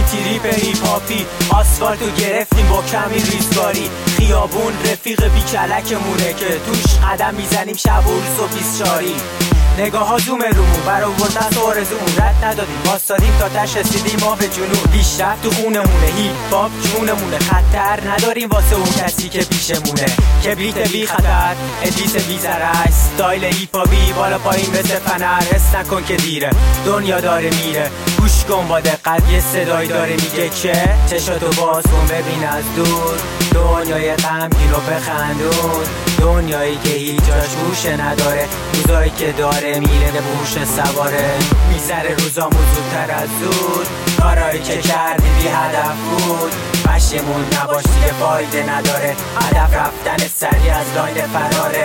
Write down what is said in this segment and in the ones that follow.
تریپ هیپاپی، آسفالتو گرفتیم با کمی ریزگاری. خیابون رفیق بی کلکمونه که توش قدم میزنیم شب و روز و 24. نگاه ها زوم رومون برآوردن تو آرزومون، رد ندادیم واسادیم تا تش رسیدیم ما به جنون. پیشرفت تو خونمونه، هیپ هاپ جونمونه، خطر نداریم واسه اون کسی که پیشمونه. کبریت بی خطر، ادریس بی ضرر، استایل هیپ هاپی بالا پایین مثل فنر. حس نکن که دیره، دنیا داره میره، گوش کن با دقت یه صدایی داره میگه که چشاتو باز کن ببین از دور، دنیای غمگین رو بخندون، دنیایی که هیچ جاش گوشه نداره، روزایی که داره میره به بوش سواره. میذاره روزامون زودتر از زود، کارایی که کردی بی هدف بود، پشیمون نباش دیگه فایده نداره، هدف رفتن سریع از لاین فراره.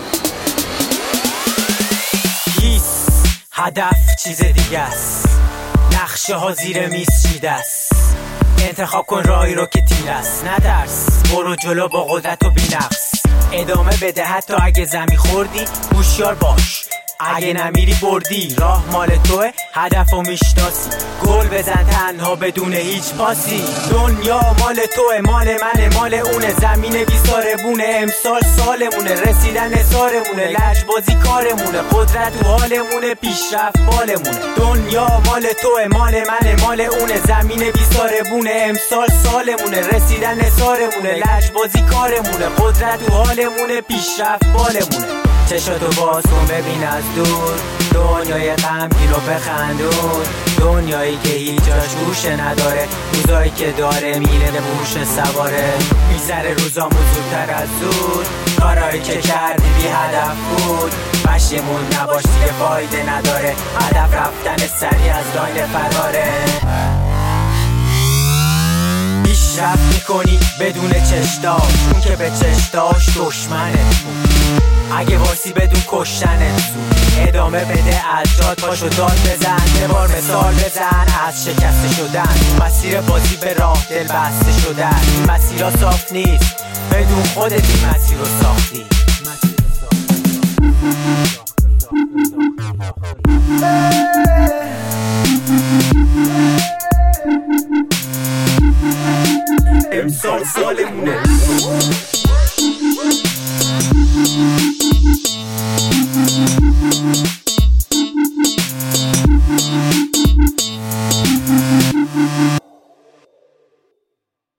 هیس هدف چیز دیگه است، نقشه ها زیر میز چیده است، انتخاب کن راهی رو که تیر است، نترس برو جلو با قدرت و بی‌نقص، ادامه بده حتی اگه زمین خوردی، هوشیار باش اگه نمیری بردی، راه مال توه هدف و میشناسی، گل بزن تنها بدون هیچ پاسی. دنیا مال توه، مال منه، مال اونه، زمین بیزاره بونه، امسال سالمونه، رسیدن سارمونه، لجبازی کارمونه، قدرت تو حالمونه، پیشرفت بالمونه. دنیا مال توه، مال منه، مال اونه، زمین بیزاره بونه، امسال سالمونه، رسیدن سارمونه، لجبازی کارمونه، قدرت تو حالمونه، پیشرفت بالمونه. چشاتو باز کن ببین از دور، دنیای غمگین رو بخندون، دنیایی که هیچ جاش گوشه نداره، روزایی که داره میره به بوش سواره. میذاره روزامون زودتر از زود، کارایی که کردی بی هدف بود، پشیمون نباش دیگه فایده نداره، هدف رفتن سریع از لاین فراره. پیشرفت میکنی بدون چشتاش، اون که به چشتاش دشمنت بود، اگه واسی بدون کشتنت زود، ادامه بده از جاد پاشو داد بزن، یه بار مثال بزن از شکسته شدن، مسیر بازی به راه دل بسته شدن، این مسیرها صاف نیست بدون خودت این مسیر رو ساختی. امسال سالمونه،